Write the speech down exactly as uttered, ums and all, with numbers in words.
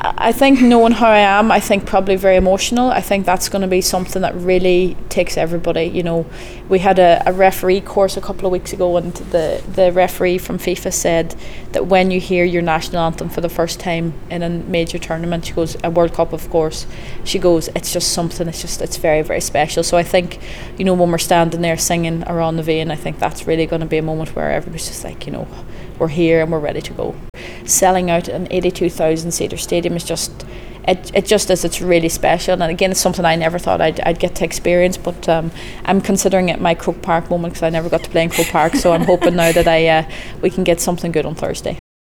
I think knowing how I am, I think probably very emotional. I think that's going to be something that really takes everybody. You know, we had a, a referee course a couple of weeks ago, and the, the referee from FIFA said that when you hear your national anthem for the first time in a major tournament, she goes, a World Cup of course, she goes, it's just something, it's just, it's very, very special. So I think, you know, when we're standing there singing Around the Vein, I think that's really going to be a moment where everybody's just like, you know, we're here and we're ready to go. Selling out an eighty-two thousand seater stadium is just, it, it just is, it's really special. And again, it's something I never thought I'd, I'd get to experience, but um, I'm considering it my Croke Park moment because I never got to play in Croke Park, so I'm hoping now that I uh, we can get something good on Thursday.